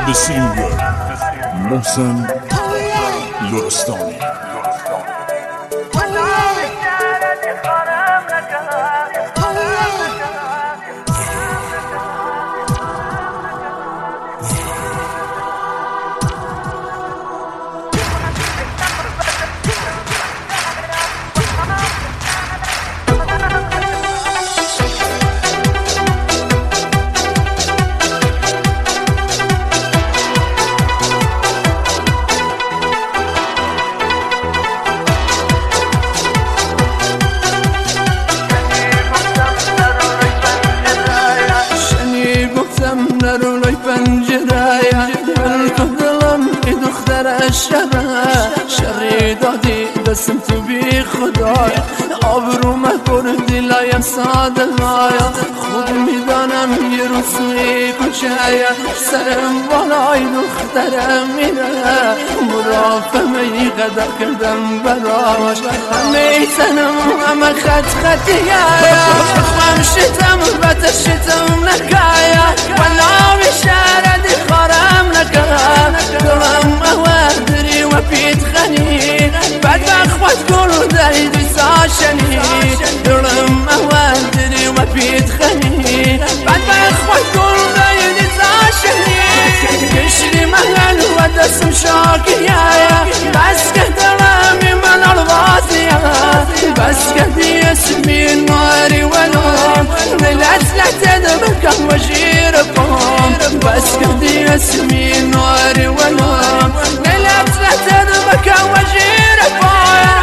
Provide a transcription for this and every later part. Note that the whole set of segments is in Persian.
سینگر محسن لرستانی. نرولای پنجره بلکه دلم ای دختر شری دادی دستم تو بی خدای آبرو مکردی لایم ساده لایا خود میدانم یه روزی کچه سرم بالای دخترم میره مرافمه ای قدر کردم براش همه تنم همه خطیه خم شتم بتر شتم نکایا ولا بشاردي خرام لك دلم أوادري وبيت خني بعد ما أخوات كل دايدي ساشني دلم أوادري وبيت خني بعد ما أخوات كل دايدي ساشني كشري مهل ودسم شاكيا بس كدلامي من الباطية بس كدي اسمي ناري ولوم نلت لتدبك وجيركم بس كدي اسمي ناري ولوم نلت لتدبك وجيركم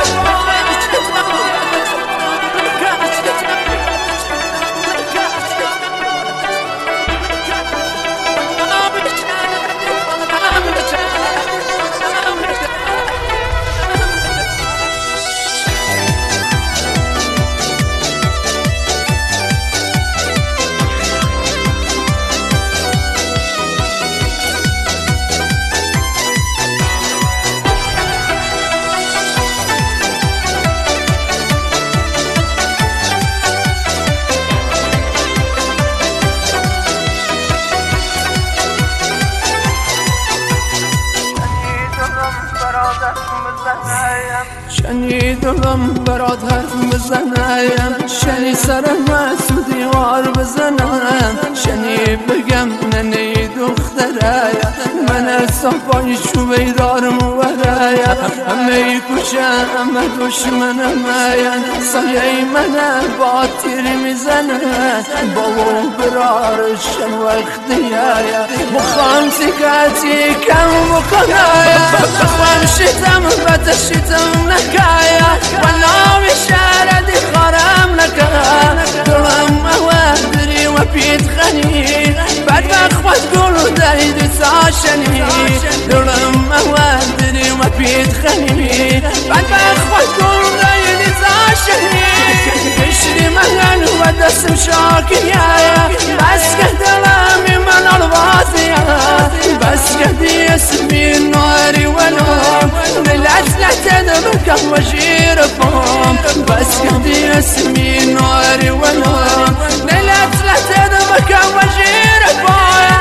شنی دلم برات حرف بزنم شنی سرم تو دیوار بزنم شنی بگم ننی دختره من صفای چوبی دارم ورایا همه کوچه همه دشمنم سایه من با تیر میزنه بابا برارشن وقتیه مخوام سکتی کم بکنه بخوام شتم بتشتم نکایا ولا بشاردي خرام لك دلم أوادري وبيت خني بعد ما أخوات كل دايدي ساشني دلم أوادري وبيت خني بعد ما أخوات كل دايدي ساشني كشري مهل ودسم شاكيا بس كدلامي من الباطية بس كدي اسمي ناري ولوم نلت لتدبك وجيركم بس كدي اسمي ناري ولوم نلت لتدبك وجيركم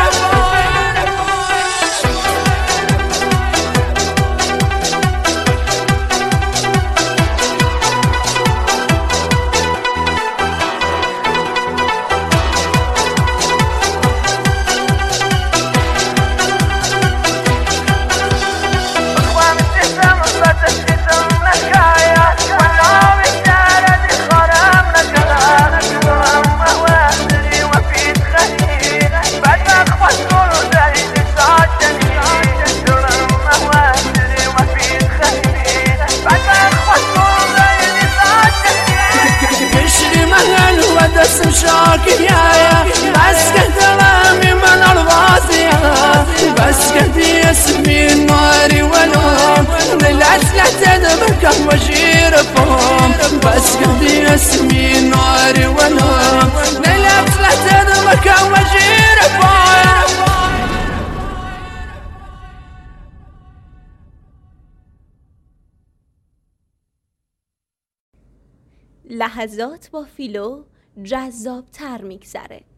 دسم شاكيا بس كدلامي من الباطية بس كدي اسمي ناري ولوم نلت لتدبك وجيركم بس كدي اسمي ناري ولوم نلت لتدبك وجيركم لحظات با فیلو جذاب تر میگذره.